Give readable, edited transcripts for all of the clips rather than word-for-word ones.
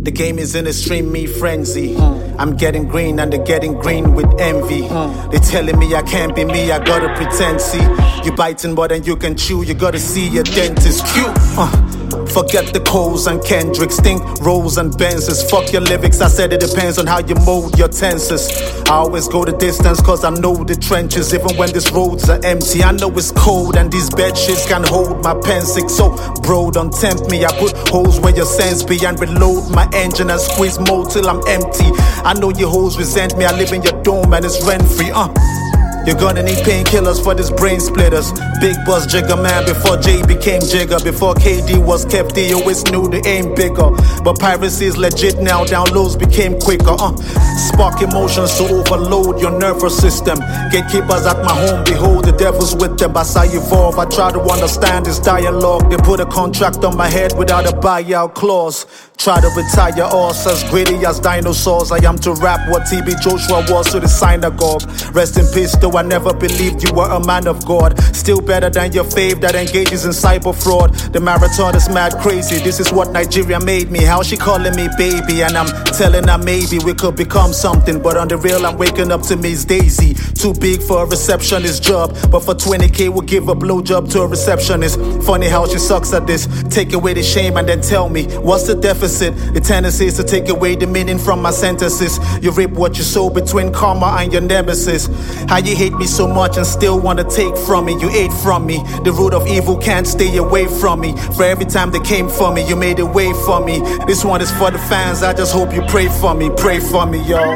The game is in a stream me frenzy. I'm getting green and they're getting green with envy. They telling me I can't be me, I gotta pretend. See, you biting more than you can chew, you gotta see your dentist. Cute. Forget the Coles and Kendricks, think Rolls and Benzes. Fuck your lyrics, I said it depends on how you mold your tenses. I always go the distance cause I know the trenches. Even when these roads are empty, I know it's cold and these bed shits can hold my pen sick. So bro, don't tempt me, I put holes where your sense be and reload my engine and squeeze more till I'm empty. I know you hoes resent me, I live in your dome and it's rent free. You're gonna need painkillers for this brain splitters. Big Boss Jigger man before J became Jigger. Before KD was kept, they always knew the aim bigger. But piracy is legit now, downloads became quicker. Spark emotions to overload your nervous system. Gatekeepers at my home, behold the devil's with them. As I evolve, I try to understand this dialogue. They put a contract on my head without a buyout clause. Try to retire us as greedy as dinosaurs. I am to rap what TB Joshua was to the synagogue. Rest in peace, though I never believed you were a man of God. Still better than your fave that engages in cyber fraud. The marathon is mad crazy, this is what Nigeria made me. How she calling me baby and I'm telling her maybe we could become something. But on the real I'm waking up to Miss Daisy. Too big for a receptionist job, but for 20k we'll give a blowjob to a receptionist. Funny how she sucks at this. Take away the shame and then tell me what's the deficit. The tendency is to take away the meaning from my sentences. You reap what you sow between karma and your nemesis. How you hate me so much and still wanna take from me. You ate from me. The root of evil can't stay away from me. For every time they came for me, you made a way for me. This one is for the fans, I just hope you pray for me. Pray for me, y'all.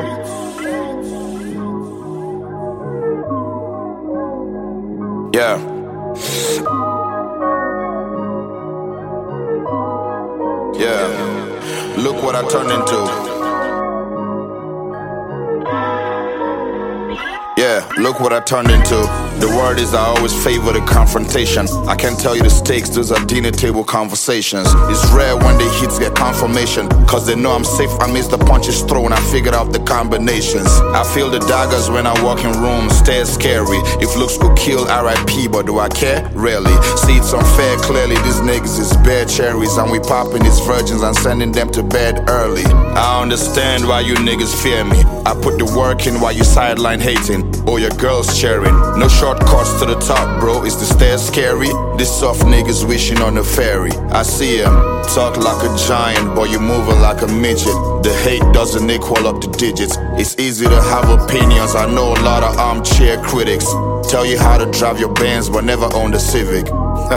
Yeah. Yeah. Look what I turned into. Yeah, look what I turned into. The word is I always favor the confrontation. I can't tell you the stakes, those are dinner table conversations. It's rare when the hits get confirmation, cause they know I'm safe amidst the punches thrown. I figured out the combinations. I feel the daggers when I walk in rooms, stairs scary. If looks could kill, RIP, but do I care? Rarely. See, it's unfair, clearly these niggas is bare cherries, and we popping these virgins and sending them to bed early. I understand why you niggas fear me. I put the work in while you sideline hating. Oh, your girl's cheering. No shortcuts to the top, bro. Is the stairs scary? These soft niggas wishing on a ferry. I see him talk like a giant, but you moving like a midget. The hate doesn't equal up the digits. It's easy to have opinions. I know a lot of armchair critics tell you how to drive your Benz, but never own the Civic.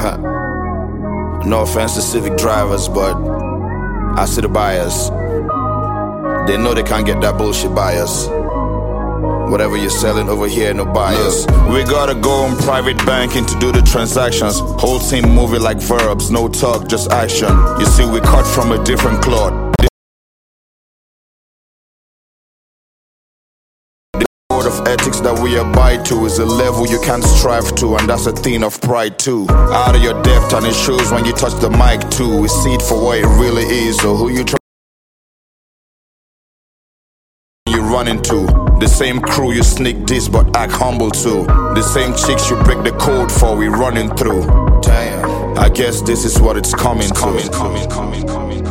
No offense to Civic drivers, but I see the buyers. They know they can't get that bullshit buyers. Whatever you're selling over here, no buyers. We gotta go on private banking to do the transactions. Whole team moving like verbs, no talk, just action. You see, we cut from a different cloth. The code of ethics that we abide to is a level you can't strive to, and that's a thing of pride too. Out of your depth, and it shows when you touch the mic too. We see it for what it really is, so who you run into. The same crew you sneak this but act humble to. The same chicks you break the code for, we running through. Damn, I guess this is what it's coming to.